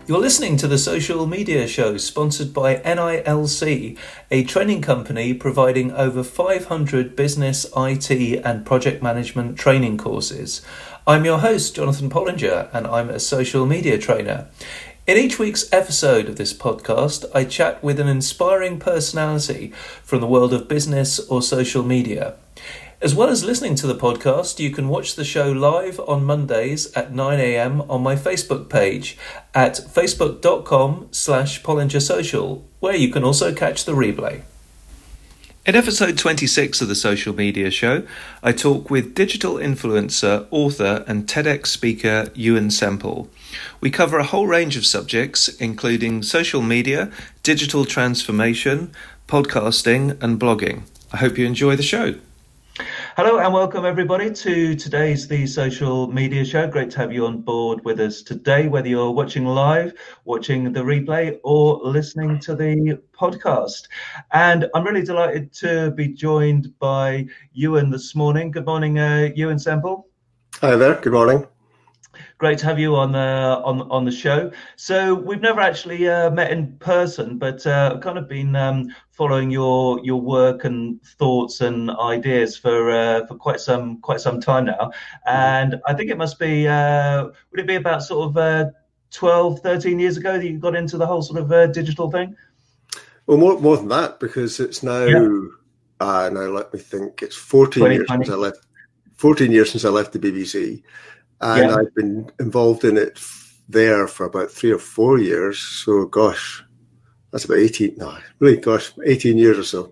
You're listening to the Social Media Show, sponsored by NILC, a training company providing over 500 business, IT and project management training courses. I'm your host, Jonathan Pollinger, and I'm a social media trainer. In each week's episode of this podcast, I chat with an inspiring personality from the world of business or social media. As well as listening to the podcast, you can watch the show live on Mondays at 9 a.m. on my Facebook page at facebook.com/PollingerSocial, where you can also catch the replay. In episode 26 of the Social Media Show, I talk with digital influencer, author and TEDx speaker Ewan Semple. We cover a whole range of subjects, including social media, digital transformation, podcasting and blogging. I hope you enjoy the show. Hello and welcome everybody to today's The Social Media Show. Great to have you on board with us today, whether you're watching live, watching the replay or listening to the podcast. And I'm really delighted to be joined by Ewan this morning. Good morning, Ewan Semple. Hi there, good morning. Great to have you on the show. So we've never actually met in person, but I've kind of been following your work and thoughts and ideas for quite some time now. And I think it must be would it be about sort of 12, 13 years ago that you got into the whole sort of digital thing? Well, more than that, because it's now now let me think, it's 14 years since I left. 14 years since I left the BBC. And I've been involved in it there for about 3 or 4 years. So, gosh, that's about 18 years or so.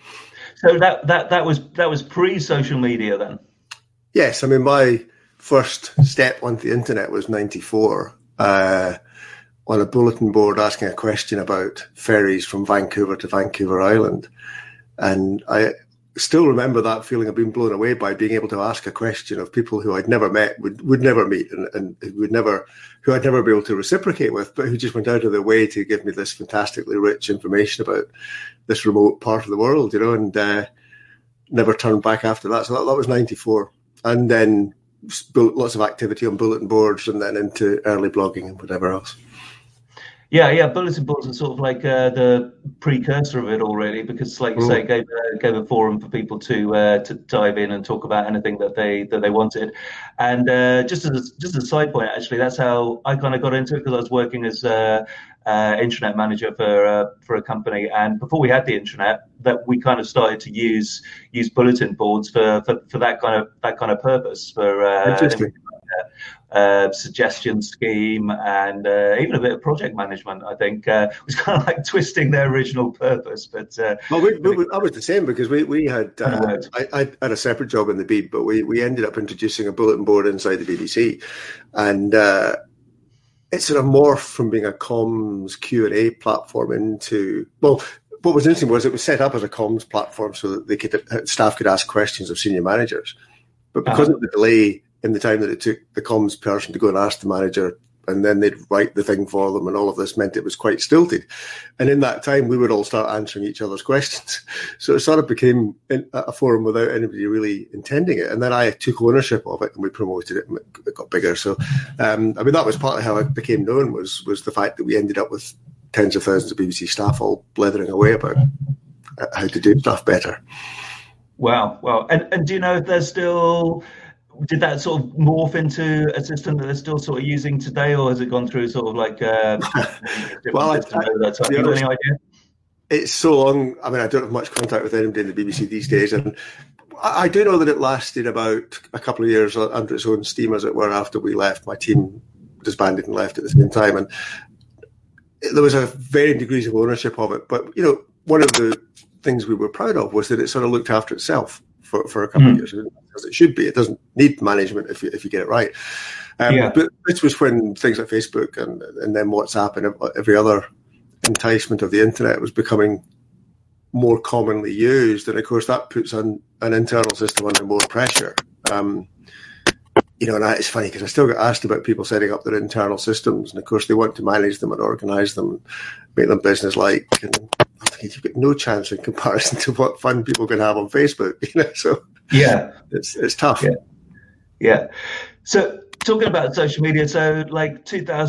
So that was pre-social media then? Yes. I mean, my first step onto the internet was 94 on a bulletin board asking a question about ferries from Vancouver to Vancouver Island. And I still remember that feeling of being blown away by being able to ask a question of people who I'd never met, would never meet, and who I'd never be able to reciprocate with, but who just went out of their way to give me this fantastically rich information about this remote part of the world, you know, and never turned back after that. So that was 94. And then lots of activity on bulletin boards and then into early blogging and whatever else. Yeah. Bulletin boards are sort of like the precursor of it all, really, because, like you say, gave a forum for people to dive in and talk about anything that they wanted. And just as a side point, actually, that's how I kind of got into it, because I was working as intranet manager for a company, and before we had the internet, that we kind of started to use bulletin boards for that kind of purpose, for suggestion scheme and even a bit of project management. I think was kind of like twisting their original purpose. But I was the same, because we had I had a separate job in the Beeb, but we ended up introducing a bulletin board inside the BBC, and it sort of morphed from being a comms Q&A platform into, well, what was interesting was it was set up as a comms platform so that staff could ask questions of senior managers, but because of the delay in the time that it took the comms person to go and ask the manager, and then they'd write the thing for them, and all of this meant it was quite stilted. And in that time, we would all start answering each other's questions. So it sort of became a forum without anybody really intending it. And then I took ownership of it, and we promoted it, and it got bigger. So, I mean, that was partly how it became known, was the fact that we ended up with tens of thousands of BBC staff all blethering away about how to do stuff better. Wow. And do you know if there's still... Did that sort of morph into a system that they're still sort of using today, or has it gone through sort of like well, have you got any idea? It's so long. I mean, I don't have much contact with anybody in the BBC these days, and I do know that it lasted about a couple of years under its own steam, as it were, after we left. My team disbanded and left at the same time, and there was a varying degrees of ownership of it. But, you know, one of the things we were proud of was that it sort of looked after itself for a couple of years, as it should be. It doesn't need management if you get it right. But this was when things like Facebook and then WhatsApp and every other enticement of the internet was becoming more commonly used, and of course that puts an internal system under more pressure. You know, and it's funny because I still get asked about people setting up their internal systems, and of course they want to manage them and organise them, and make them business-like. And I'm thinking, you've got no chance in comparison to what fun people can have on Facebook. You know, so it's tough. Yeah. So talking about social media, so like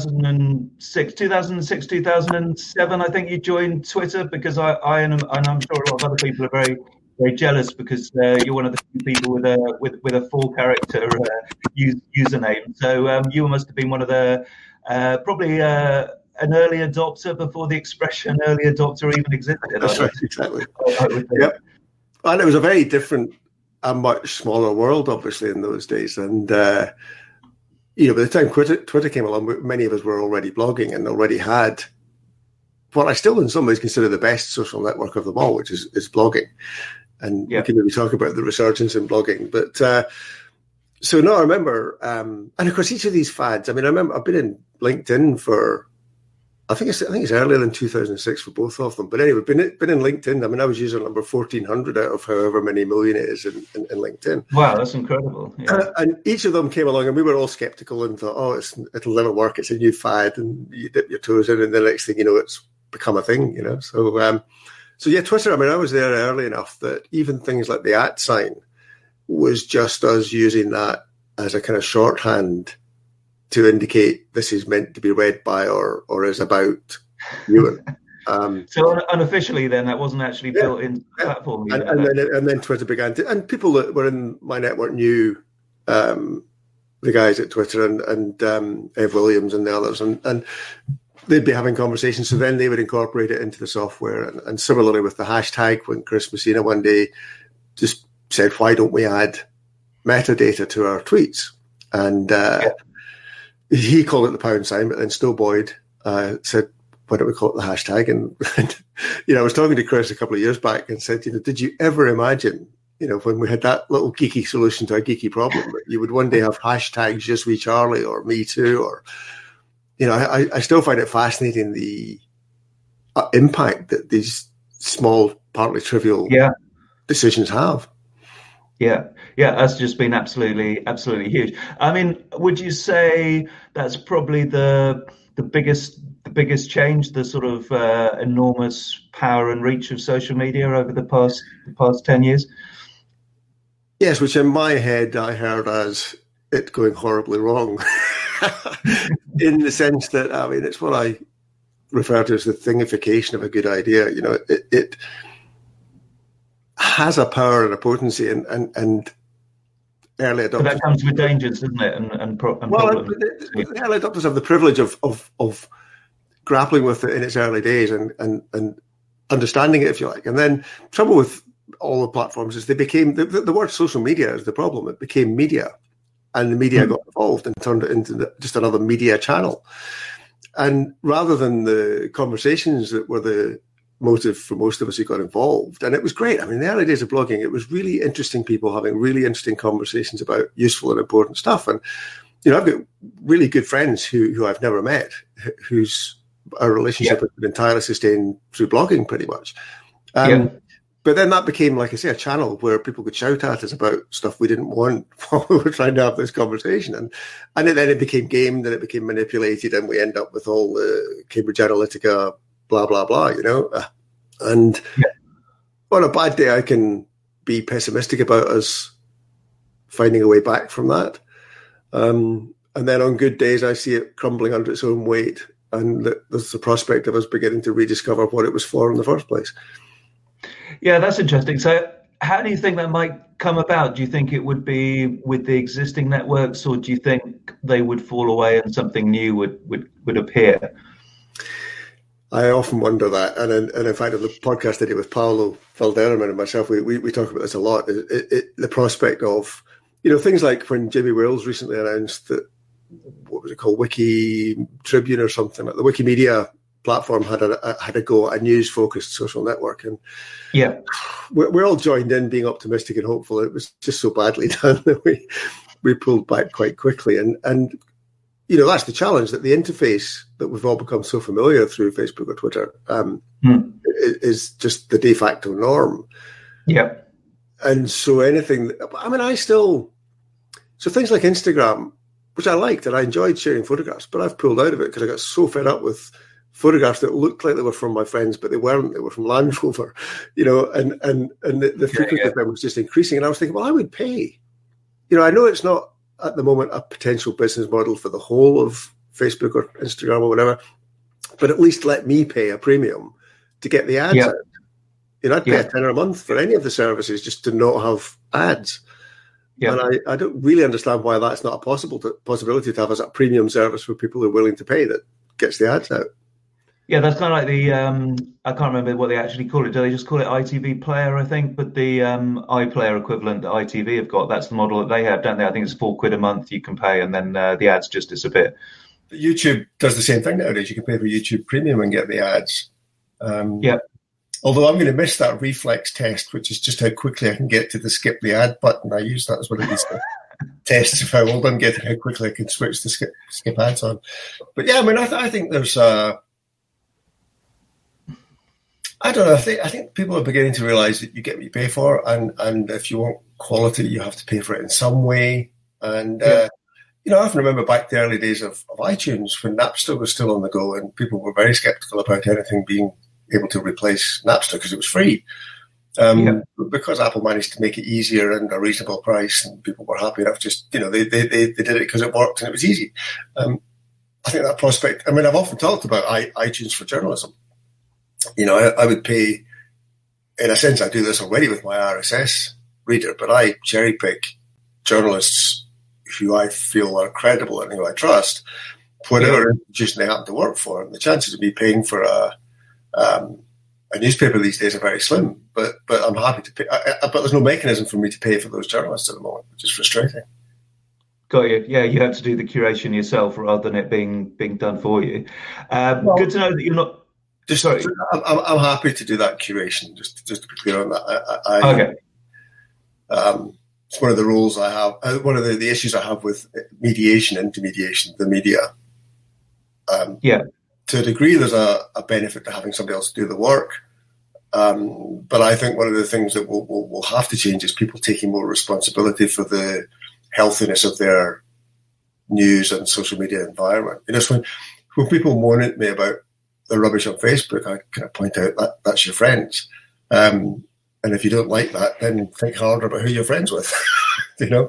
2007, I think you joined Twitter, because I and I'm sure a lot of other people are very, very jealous, because you're one of the few people with a full character username. So you must have been one of the probably an early adopter before the expression early adopter even existed. That's right, exactly. Yep. And it was a very different, a much smaller world, obviously, in those days. And by the time Twitter came along, many of us were already blogging and already had what I still in some ways consider the best social network of them all, which is blogging. And we can maybe talk about the resurgence in blogging. But so no, I remember, and of course, each of these fads, I mean, I remember I've been in LinkedIn for, I think it's earlier than 2006 for both of them. But anyway, been in LinkedIn. I mean, I was user number 1,400 out of however many million it is in LinkedIn. Wow, that's incredible. Yeah. And each of them came along, and we were all skeptical and thought, it'll never work. It's a new fad, and you dip your toes in, and the next thing you know, it's become a thing. So yeah, Twitter. I mean, I was there early enough that even things like the @ sign was just us using that as a kind of shorthand to indicate this is meant to be read by or is about Ewan. So unofficially, then, that wasn't actually built into the platform. And then Twitter began to, and people that were in my network knew the guys at Twitter and Ev Williams and the others, and they'd be having conversations. So then they would incorporate it into the software. And similarly with the hashtag, when Chris Messina one day just said, "Why don't we add metadata to our tweets?" And he called it the pound sign, but then Stowe Boyd said, "Why don't we call it the hashtag?" And I was talking to Chris a couple of years back and said, did you ever imagine, when we had that little geeky solution to a geeky problem, that you would one day have hashtags just we Charlie or me too, or I still find it fascinating the impact that these small, partly trivial decisions have. Yeah, that's just been absolutely, absolutely huge. I mean, would you say that's probably the biggest change, the sort of enormous power and reach of social media over the past 10 years? Yes, which in my head I heard as it going horribly wrong, in the sense that, I mean, it's what I refer to as the thingification of a good idea. It has a power and a potency, and early adopters. But that comes with dangers, doesn't it? And problems. The early adopters have the privilege of grappling with it in its early days and understanding it, if you like. And then trouble with all the platforms is they became the word social media is the problem. It became media, and the media got involved and turned it into just another media channel. And rather than the conversations that were the motive for most of us who got involved, and it was great. I mean, in the early days of blogging, it was really interesting people having really interesting conversations about useful and important stuff. And I've got really good friends who I've never met, whose our relationship has been entirely sustained through blogging, pretty much. But then that became, like I say, a channel where people could shout at us about stuff we didn't want while we were trying to have this conversation. And then it became gamed and it became manipulated, and we end up with all the Cambridge Analytica blah, blah, blah, And on a bad day, I can be pessimistic about us finding a way back from that. And then on good days, I see it crumbling under its own weight, and there's the prospect of us beginning to rediscover what it was for in the first place. Yeah, that's interesting. So how do you think that might come about? Do you think it would be with the existing networks, or do you think they would fall away and something new would appear? I often wonder that, and in fact, on the podcast I did with Paolo Valderrama and myself, we talk about this a lot. The prospect of, things like when Jamie Wales recently announced that, what was it called, Wiki Tribune or something, like the Wikimedia platform had a go at a news-focused social network, and we're all joined in being optimistic and hopeful. It was just so badly done that we pulled back quite quickly, and that's the challenge, that the interface that we've all become so familiar through Facebook or Twitter is just the de facto norm. Yeah. And so so things like Instagram, which I liked and I enjoyed sharing photographs, but I've pulled out of it because I got so fed up with photographs that looked like they were from my friends, but they weren't. They were from Land Rover, and the frequency of them was just increasing. And I was thinking, well, I would pay. I know it's not at the moment a potential business model for the whole of Facebook or Instagram or whatever, but at least let me pay a premium to get the ads out. I'd pay a tenner a month for any of the services just to not have ads. And I don't really understand why that's not a possibility to have as a premium service for people who are willing to pay that gets the ads out. Yeah, that's kind of like the, I can't remember what they actually call it. Do they just call it ITV Player, I think? But the iPlayer equivalent that ITV have got, that's the model that they have, don't they? I think it's £4 a month you can pay, and then the ads just disappear. YouTube does the same thing nowadays. You can pay for YouTube Premium and get the ads. Although I'm going to miss that reflex test, which is just how quickly I can get to the skip the ad button. I use that as one of these tests of how old I'm getting, how quickly I can switch the skip ads on. But yeah, I mean, I think there's I don't know. I think people are beginning to realise that you get what you pay for, and if you want quality, you have to pay for it in some way. And I often remember back the early days of iTunes when Napster was still on the go, and people were very sceptical about anything being able to replace Napster because it was free. Because Apple managed to make it easier and a reasonable price, and people were happy enough. Just they did it because it worked and it was easy. I think that prospect. I mean, I've often talked about iTunes for journalism. I would pay. In a sense, I do this already with my RSS reader, but I cherry pick journalists who I feel are credible and who I trust, whatever institution they happen to work for. And the chances of me paying for a newspaper these days are very slim, but I'm happy to pay. But there's no mechanism for me to pay for those journalists at the moment, which is frustrating. Got you. Yeah, you have to do the curation yourself rather than it being done for you. Good to know that you're not. Sorry, I'm happy to do that curation. Just to be clear on that. Okay. It's one of the rules I have. One of the issues I have with intermediation, the media. To a degree, there's a benefit to having somebody else do the work. But I think one of the things that we'll have to change is people taking more responsibility for the healthiness of their news and social media environment. When people moan at me about the rubbish on Facebook, I kind of point out that that's your friends. And if you don't like that, then think harder about who you're friends with. Yeah.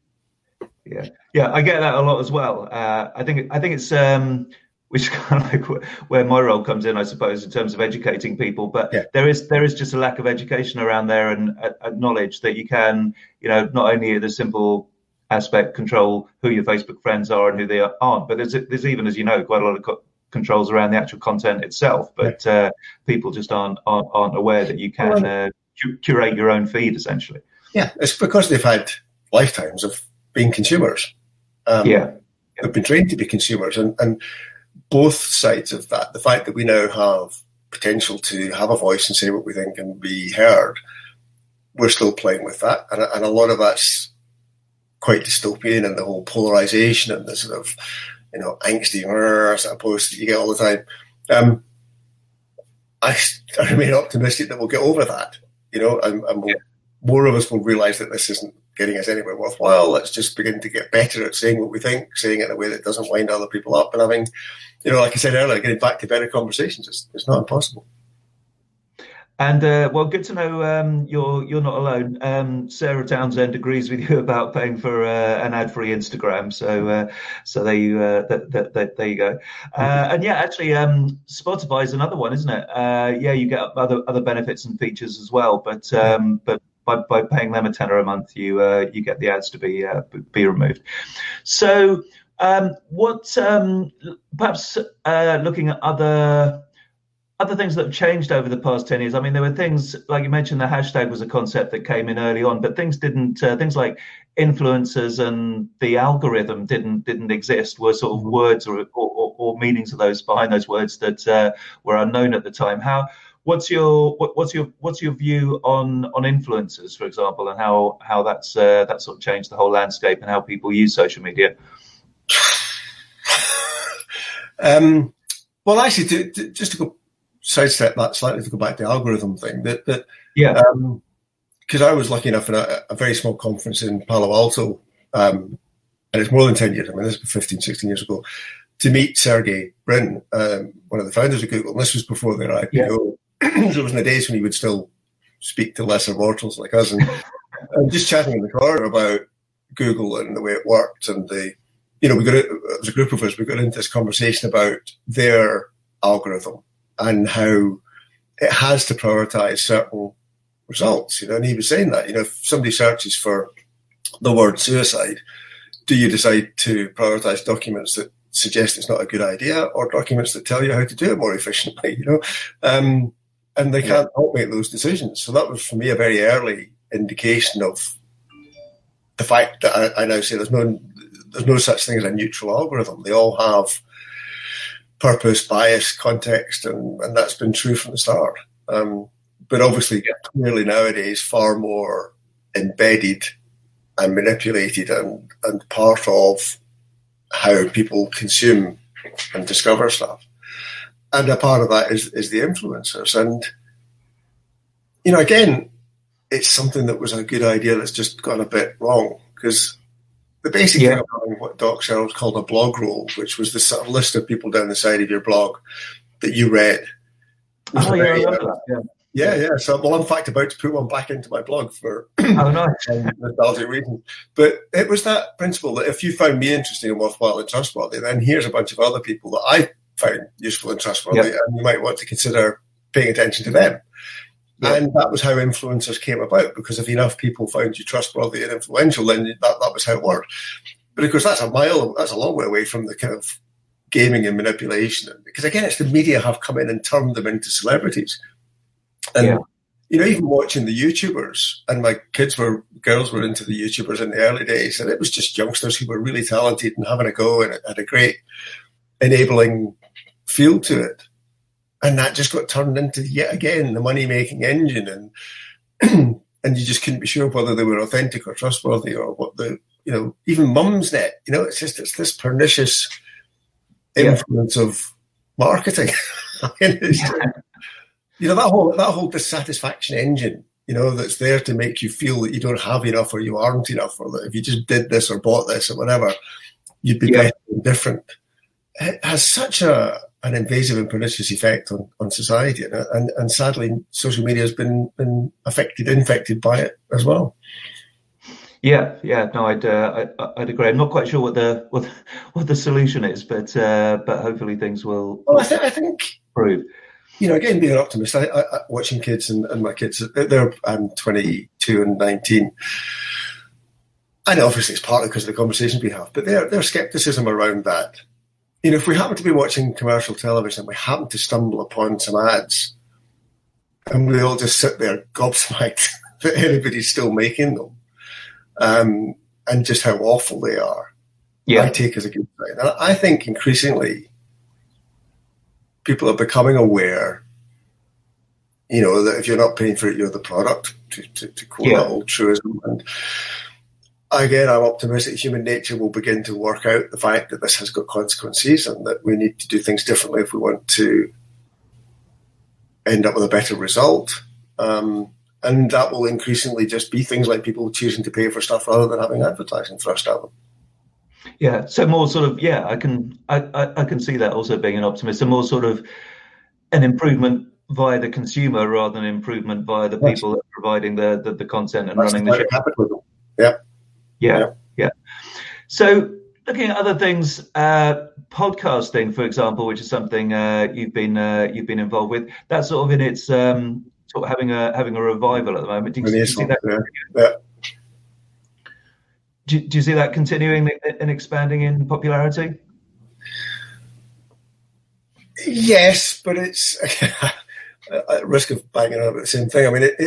I get that a lot as well. I think it's which is kind of like where my role comes in, I suppose, in terms of educating people. But there is just a lack of education around there and knowledge that you can, not only the simple aspect control who your Facebook friends are and who they aren't, but there's even, as you know, quite a lot of controls around the actual content itself. But people just aren't aware that you can curate your own feed, essentially. Yeah, it's because they've had lifetimes of being consumers. They've been trained to be consumers, and both sides of that, the fact that we now have potential to have a voice and say what we think and be heard, we're still playing with that. And a lot of that's quite dystopian, and the whole polarization and the sort of, angsty sort of posts that you get all the time. I remain optimistic that we'll get over that, and more of us will realize that this isn't getting us anywhere worthwhile. Let's just begin to get better at saying what we think, saying it in a way that doesn't wind other people up, and having, like I said earlier, getting back to better conversations. It's not impossible. And good to know you're not alone. Sarah Townsend agrees with you about paying for an ad-free Instagram. So there you go. And actually, Spotify is another one, isn't it? You get other benefits and features as well, but by paying them a tenner a month, you get the ads to be removed. So perhaps looking at other things that have changed over the past 10 years. I mean, there were things like you mentioned, the hashtag was a concept that came in early on, but things like influencers and the algorithm didn't exist, were sort of words or meanings of those behind those words that were unknown at the time. What's your view on influencers, for example, and how that's that sort of changed the whole landscape and how people use social media? Well, actually, just to go sidestep that slightly, to go back to the algorithm thing, because I was lucky enough in a very small conference in Palo Alto, and it's more than 10 years, I mean, this was 15, 16 years ago, to meet Sergey Brin, one of the founders of Google, and this was before their IPO. So it was in the days when he would still speak to lesser mortals like us, and just chatting in the corner about, Google and the way it worked, and there was a group of us, we got into this conversation about their algorithm and how it has to prioritize certain results, and he was saying that, if somebody searches for the word suicide, do you decide to prioritize documents that suggest it's not a good idea or documents that tell you how to do it more efficiently, and they can't help make those decisions. So that was, for me, a very early indication of the fact that I now say there's no such thing as a neutral algorithm. They all have purpose, bias, context, and that's been true from the start. But obviously, clearly nowadays, far more embedded and manipulated and part of how people consume and discover stuff. And a part of that is the influencers. And, again, it's something that was a good idea that's just gone a bit wrong, because the basic thing about what Doc Searles called a blog roll, which was the sort of list of people down the side of your blog that you read. Oh, yeah, I remember that, Yeah. So, in fact, about to put one back into my blog for nice. nostalgic reasons. But it was that principle that if you found me interesting and worthwhile and trustworthy, then here's a bunch of other people that I found useful and trustworthy, and you might want to consider paying attention to them. Yeah. And that was how influencers came about, because if enough people found you trustworthy and influential, then that was how it worked. But of course, that's a long way away from the kind of gaming and manipulation. Because again, it's the media have come in and turned them into celebrities. And, even watching the YouTubers, and my girls were into the YouTubers in the early days, and it was just youngsters who were really talented and having a go, and it had a great enabling feel to it. And that just got turned into, yet again, the money-making engine. And and you just couldn't be sure whether they were authentic or trustworthy, or what even Mumsnet, it's this pernicious influence of marketing. That whole dissatisfaction engine, that's there to make you feel that you don't have enough or you aren't enough, or that if you just did this or bought this or whatever, you'd be better and different. It has such an invasive and pernicious effect on society, and sadly, social media has been infected by it as well. Yeah. No, I'd agree. I'm not quite sure what the solution is, but hopefully things will. Well, I think improve. Again, being an optimist, I watching kids and my kids, they're 22 and 19. And obviously it's partly because of the conversations we have, but their skepticism around that. If we happen to be watching commercial television and we happen to stumble upon some ads, and we all just sit there gobsmacked that anybody's still making them, and just how awful they are, I take as a good sign. And I think increasingly people are becoming aware, that if you're not paying for it, you're the product, to quote that old truism. And again, I'm optimistic human nature will begin to work out the fact that this has got consequences, and that we need to do things differently if we want to end up with a better result. And that will increasingly just be things like people choosing to pay for stuff rather than having advertising thrust at them. Yeah, so more sort of, I can see that also being an optimist, and more sort of an improvement via the consumer rather than improvement via the people that are providing the content and running the show. Capitalism. Yeah. So looking at other things, podcasting, for example, which is something you've been involved with, that's sort of in its sort of having a revival at the moment. Do you see that? Yeah. Do you see that continuing and expanding in popularity? Yes, but it's at risk of banging on about the same thing. I mean,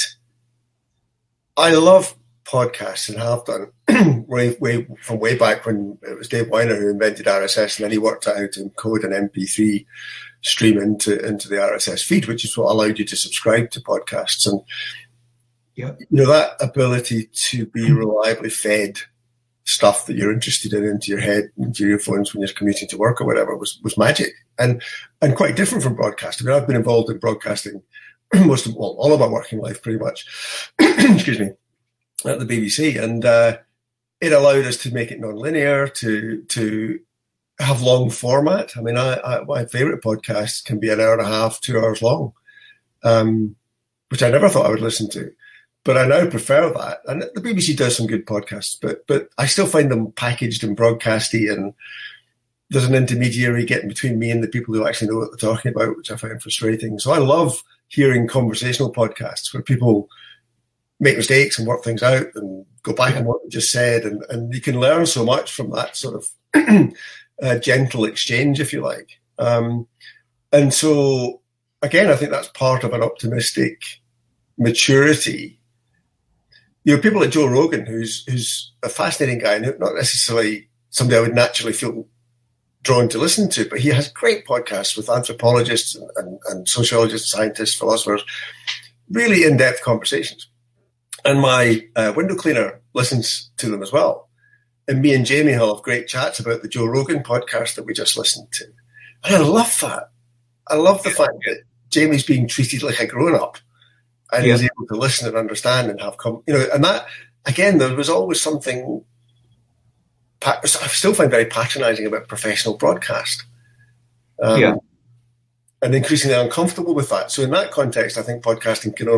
I love podcasts and have done way back when it was Dave Weiner who invented RSS, and then he worked out how to encode an MP3 stream into the RSS feed, which is what allowed you to subscribe to podcasts. And that ability to be reliably fed stuff that you're interested in into your head, into your earphones when you're commuting to work or whatever was magic, and quite different from broadcasting. I mean, I've been involved in broadcasting all of my working life pretty much. Excuse me, at the BBC, and it allowed us to make it non-linear, to have long format. I mean, my favourite podcasts can be an hour and a half, 2 hours long, which I never thought I would listen to. but I now prefer that. And the BBC does some good podcasts, but I still find them packaged and broadcasty, and there's an intermediary getting between me and the people who actually know what they're talking about, which I find frustrating. So I love hearing conversational podcasts where people make mistakes and work things out and go back on what they just said. And you can learn so much from that sort of gentle exchange, if you like. And so, again, I think that's part of an optimistic maturity. You know, people like Joe Rogan, who's a fascinating guy, not necessarily somebody I would naturally feel drawn to listen to, but he has great podcasts with anthropologists and sociologists, scientists, philosophers, really in-depth conversations. And my window cleaner listens to them as well. And me and Jamie will have great chats about the Joe Rogan podcast that we just listened to. And I love that. I love the fact that Jamie's being treated like a grown-up and is able to listen and understand and have and that, again, there was always something I still find very patronising about professional broadcast. And increasingly uncomfortable with that. So in that context, I think podcasting can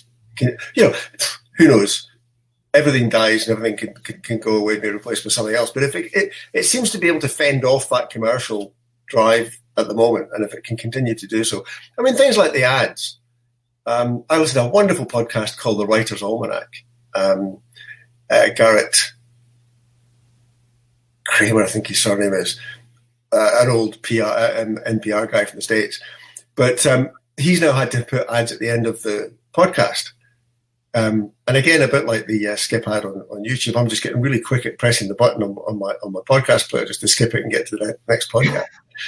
who knows? Everything dies and everything can go away and be replaced by something else. But if it seems to be able to fend off that commercial drive at the moment, and if it can continue to do so. I mean, things like the ads. I listened to a wonderful podcast called The Writer's Almanac. Garrett Kramer, I think his surname is, an old NPR guy from the States. But he's now had to put ads at the end of the podcast. And again, a bit like the skip ad on YouTube, I'm just getting really quick at pressing the button on my podcast player just to skip it and get to the next podcast.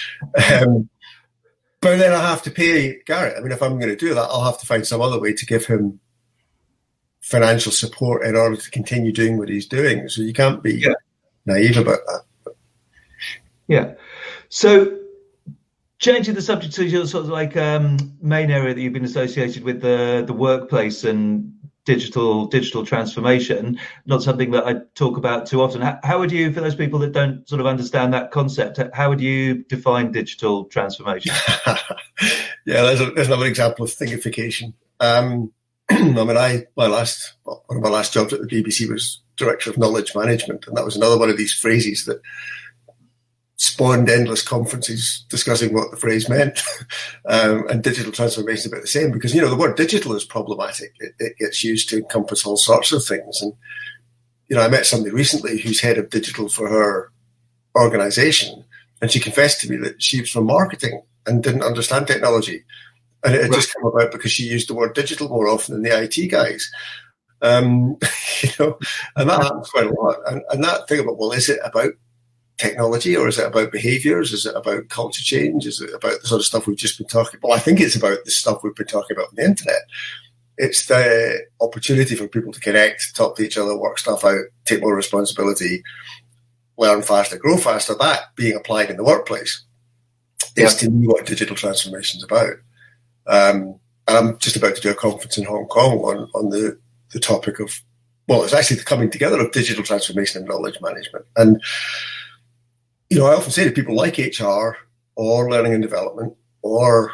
But then I have to pay Garrett. I mean, if I'm going to do that, I'll have to find some other way to give him financial support in order to continue doing what he's doing. So you can't be naive about that. Yeah. So changing the subject to your sort of like main area that you've been associated with, the workplace and digital transformation, not something that I talk about too often. How would you, for those people that don't sort of understand that concept, how would you define digital transformation? There's another example of thingification. I mean, one of my last jobs at the BBC was Director of Knowledge Management, and that was another one of these phrases that spawned endless conferences discussing what the phrase meant. And digital transformation is about the same, because, the word digital is problematic. It gets used to encompass all sorts of things. And, I met somebody recently who's head of digital for her organization, and she confessed to me that she was from marketing and didn't understand technology. And it had just come about because she used the word digital more often than the IT guys. And that happens quite a lot. And that thing about, well, is it about technology, or is it about behaviours? Is it about culture change? Is it about the sort of stuff we've just been talking about? Well, I think it's about the stuff we've been talking about on the internet. It's the opportunity for people to connect, talk to each other, work stuff out, take more responsibility, learn faster, grow faster. That being applied in the workplace is to me what digital transformation is about. I'm just about to do a conference in Hong Kong on the topic of, well, it's actually the coming together of digital transformation and knowledge management. And I often say to people like HR or learning and development or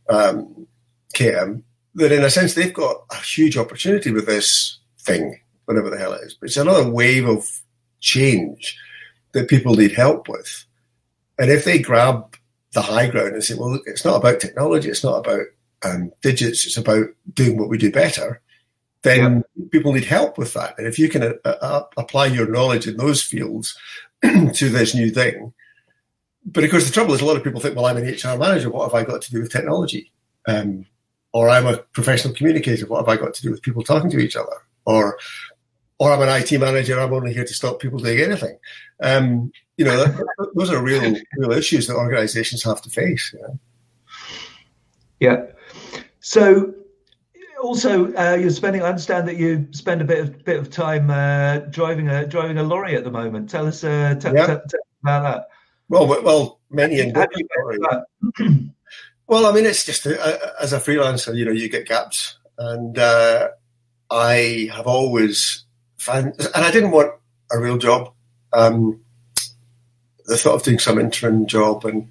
KM that in a sense they've got a huge opportunity with this thing, whatever the hell it is. But it's another wave of change that people need help with. And if they grab the high ground and say, well, it's not about technology, it's not about digits, it's about doing what we do better, then people need help with that. And if you can apply your knowledge in those fields to this new thing. But of course, the trouble is a lot of people think, well, I'm an HR manager. What have I got to do with technology? Or I'm a professional communicator. What have I got to do with people talking to each other? Or I'm an IT manager. I'm only here to stop people doing anything. Those are real issues that organizations have to face. Yeah. So also, I understand that you spend a bit of time driving a lorry at the moment. Tell us about that. Well, many in lorry. Well, I mean, it's just as a freelancer, you get gaps, and I have always found, and I didn't want a real job. The thought of doing some interim job and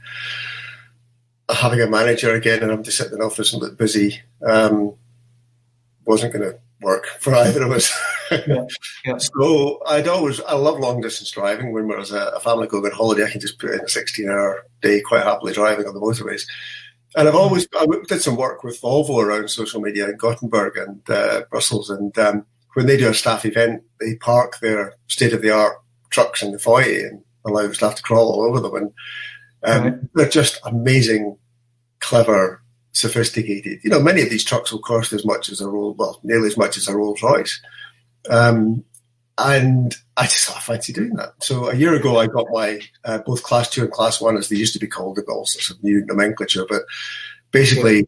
having a manager again, and I'm just sitting in the office and look busy, wasn't going to work for either of us. Yeah. So I love long distance driving. When we're as a family going on holiday, I can just put in a 16-hour day quite happily driving on the motorways. And I did some work with Volvo around social media in Gothenburg and Brussels. And when they do a staff event, they park their state-of-the-art trucks in the foyer and allow the staff to crawl all over them. And they're just amazing, clever, sophisticated. You know, many of these trucks will cost as much as nearly as much as a Rolls Royce. And I just thought I fancy doing that. So a year ago, I got my both Class 2 and Class 1, as they used to be called. They've got all sorts of new nomenclature, but basically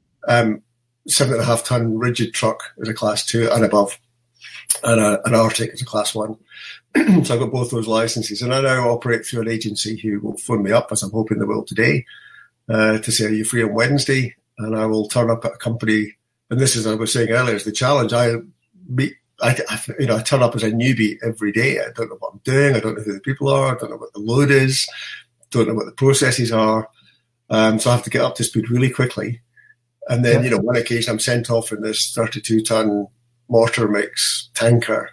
7.5 ton rigid truck is a Class 2 and above, and an Arctic is a Class 1. So I've got both those licenses, and I now operate through an agency who will phone me up, as I'm hoping they will today, to say, are you free on Wednesday? And I will turn up at a company. And this is, as I was saying earlier, is the challenge. I turn up as a newbie every day. I don't know what I'm doing. I don't know who the people are. I don't know what the load is. Don't know what the processes are. So I have to get up to speed really quickly. And then, one occasion I'm sent off in this 32-ton mortar mix tanker,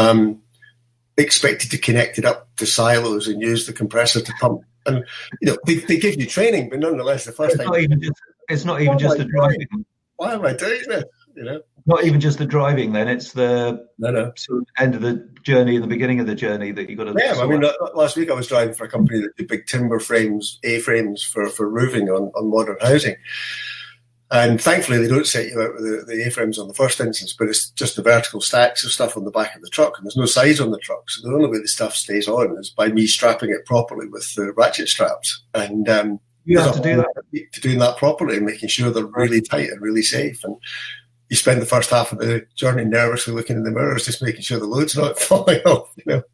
expected to connect it up to silos and use the compressor to pump. And, they give you training, but nonetheless, the first time... It's not even just the driving. Why am I doing this? Not even just the driving. Then it's the sort of end of the journey and the beginning of the journey that you got to. Yeah, last week I was driving for a company that did big timber frames, A-frames for roofing on modern housing, and thankfully they don't set you out with the A-frames on the first instance, but it's just the vertical stacks of stuff on the back of the truck, and there's no size on the truck, so the only way the stuff stays on is by me strapping it properly with the ratchet straps, and. You have to do that. To doing that properly and making sure they're really tight and really safe. And you spend the first half of the journey nervously looking in the mirrors, just making sure the load's not falling off.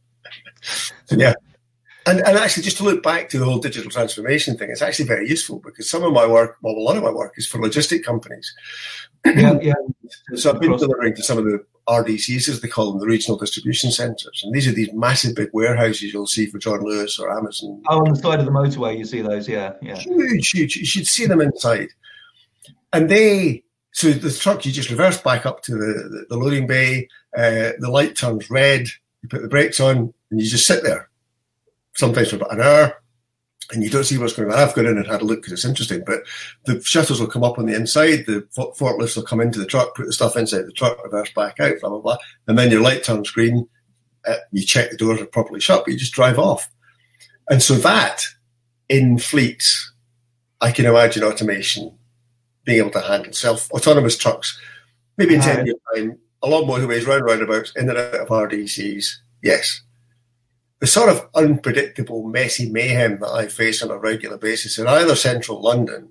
So, yeah. And actually, just to look back to the whole digital transformation thing, it's actually very useful because some of my work, a lot of my work is for logistic companies. Yeah. So I've been delivering to some of the RDCs, as they call them, the regional distribution centres. And these are these massive big warehouses you'll see for John Lewis or Amazon. Oh, on the side of the motorway, you see those, yeah. Huge. You should see them inside. And so the truck, you just reverse back up to the loading bay, the light turns red, you put the brakes on, and you just sit there, sometimes for about an hour, and you don't see what's going on. I've gone in and had a look because it's interesting, but the shuttles will come up on the inside, the forklifts will come into the truck, put the stuff inside the truck, reverse back out, blah, blah, blah, and then your light turns green, you check the doors are properly shut, but you just drive off. And so that, in fleets, I can imagine automation being able to handle self-autonomous trucks, maybe in 10 years' time, along motorways, round roundabouts, in and out of RDCs, yes. The sort of unpredictable, messy mayhem that I face on a regular basis in either central London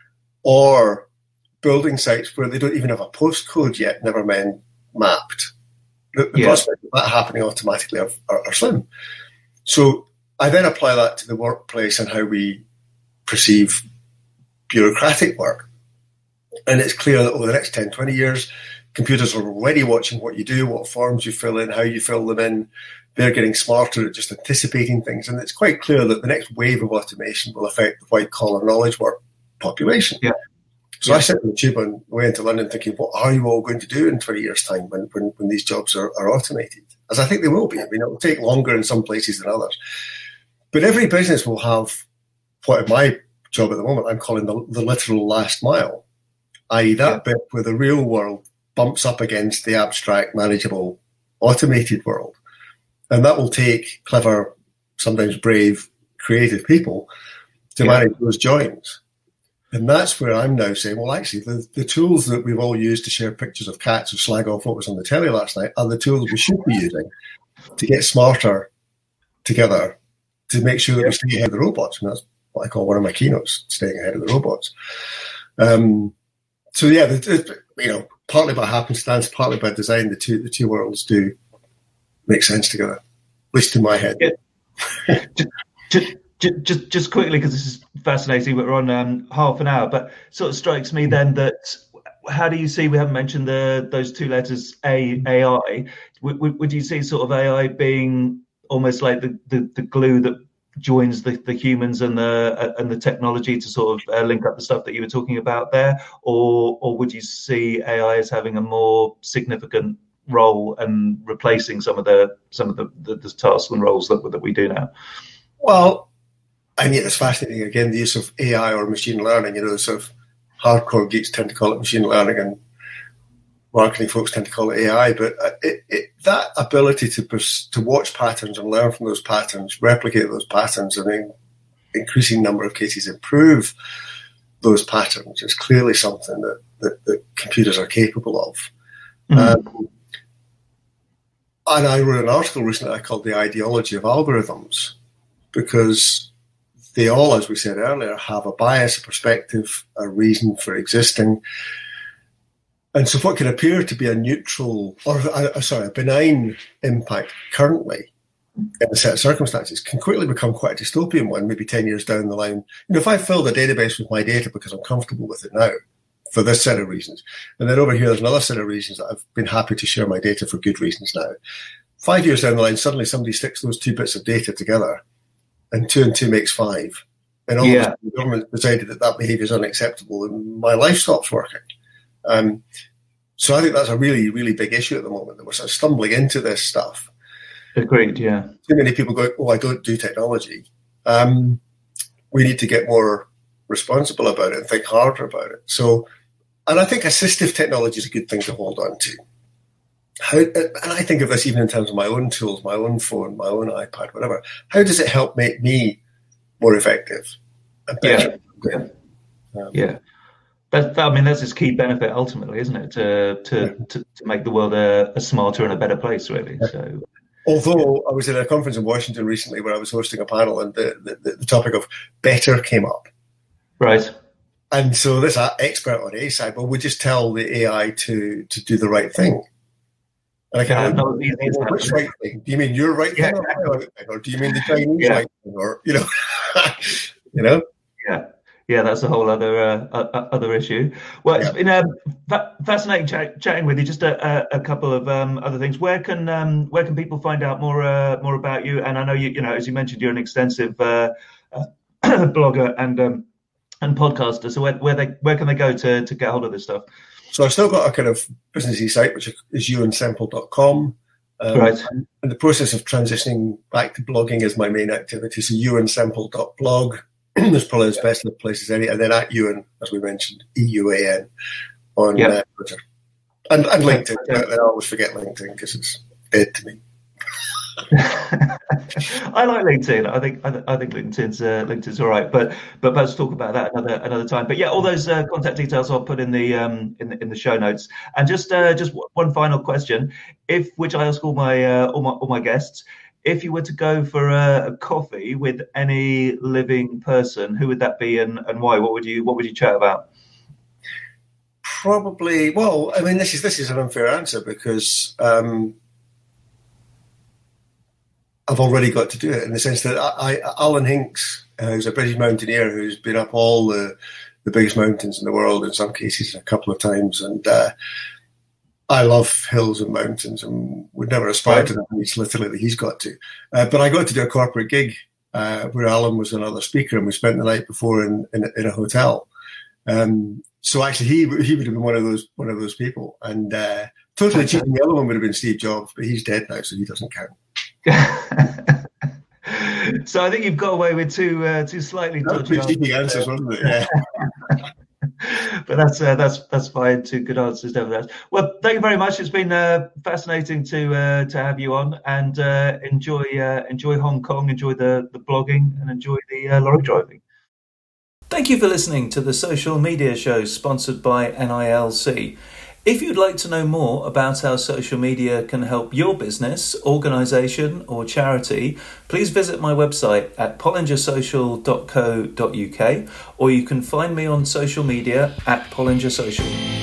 or building sites where they don't even have a postcode yet, never mind mapped. The prospects of that happening automatically are slim. So I then apply that to the workplace and how we perceive bureaucratic work. And it's clear that over the next 10, 20 years, computers are already watching what you do, what forms you fill in, how you fill them in. They're getting smarter at just anticipating things. And it's quite clear that the next wave of automation will affect the white-collar knowledge work population. Yeah. So I sit on the tube on the way into London thinking, what are you all going to do in 20 years' time when these jobs are automated? As I think they will be. I mean, it will take longer in some places than others. But every business will have what my job at the moment I'm calling the literal last mile, i.e. that bit where the real world bumps up against the abstract, manageable, automated world. And that will take clever, sometimes brave, creative people to manage those joins. And that's where I'm now saying, well, actually, the tools that we've all used to share pictures of cats or slag off what was on the telly last night are the tools we should be using to get smarter together to make sure that we stay ahead of the robots. And that's what I call one of my keynotes, staying ahead of the robots. So, yeah, partly by happenstance, partly by design, the two worlds do make sense together, at least in my head. Yeah. Just quickly, because this is fascinating, but we're on half an hour, but sort of strikes me then that how do you see, we haven't mentioned those two letters, AI. Would you see sort of AI being almost like the glue that joins the humans and the technology to sort of link up the stuff that you were talking about there, or would you see AI as having a more significant role and replacing some of the tasks and roles that we do now? Well, I mean, it's fascinating, again, the use of AI or machine learning. Sort of hardcore geeks tend to call it machine learning and marketing folks tend to call it AI. But that ability to watch patterns and learn from those patterns, replicate those patterns, and in increasing number of cases improve those patterns is clearly something that computers are capable of. Mm-hmm. And I wrote an article recently I called The Ideology of Algorithms, because they all, as we said earlier, have a bias, a perspective, a reason for existing. And so what can appear to be a neutral, a benign impact currently in a set of circumstances can quickly become quite a dystopian one, maybe 10 years down the line. If I fill the database with my data because I'm comfortable with it now, for this set of reasons, and then over here there's another set of reasons that I've been happy to share my data for good reasons now. 5 years down the line, suddenly somebody sticks those two bits of data together, and 2 and 2 makes 5. And all of a sudden the government decided that behaviour is unacceptable and my life stops working. So I think that's a really, really big issue at the moment, that we're sort of stumbling into this stuff. Agreed, yeah. Too many people go, I don't do technology. We need to get more responsible about it and think harder about it. So, and I think assistive technology is a good thing to hold on to. And I think of this even in terms of my own tools, my own phone, my own iPad, whatever. How does it help make me more effective and better? Yeah. That's its key benefit ultimately, isn't it? To make the world a smarter and a better place, really. So, although I was at a conference in Washington recently where I was hosting a panel, and the topic of better came up. Right. And so this expert on A side, well, we just tell the AI to do the right thing. And I kind of, which right thing? Do you mean your right thing, or my right thing, or do you mean the Chinese right thing, or Yeah, that's a whole other issue. Well, it's been fascinating chatting with you. Just a couple of other things. Where can people find out more about you? And I know you know, as you mentioned, you're an extensive blogger and podcaster. So where can they go to get hold of this stuff? So I've still got a kind of businessy site, which is ewansemple.com. Right. I'm in the process of transitioning back to blogging as my main activity. So ewansemple.blog. There's probably as best of places any. And then at Ewan, as we mentioned, EUAN on Twitter. And LinkedIn. I always forget LinkedIn because it's dead to me. I like LinkedIn. I think LinkedIn's all right, but let's talk about that another time. But yeah, all those contact details I'll put in the show notes. And just one final question, which I ask all my guests: if you were to go for a coffee with any living person, who would that be, and why? What would you chat about? Probably. Well, I mean, this is an unfair answer because I've already got to do it, in the sense that Alan Hinks, who's a British mountaineer who's been up all the biggest mountains in the world, in some cases a couple of times, and I love hills and mountains and would never aspire to the heights literally that he's got to. But I got to do a corporate gig where Alan was another speaker, and we spent the night before in a hotel. So actually, he would have been one of those people, and totally cheating. The other one would have been Steve Jobs, but he's dead now, so he doesn't count. So I think you've got away with two slightly dodgy answers, wasn't it? Yeah. But that's fine. Two good answers, nevertheless. Well, thank you very much. It's been fascinating to have you on, and enjoy Hong Kong, enjoy the blogging, and enjoy the lorry driving. Thank you for listening to the Social Media Show, sponsored by NILC. If you'd like to know more about how social media can help your business, organisation or charity, please visit my website at pollingersocial.co.uk, or you can find me on social media at Pollinger Social.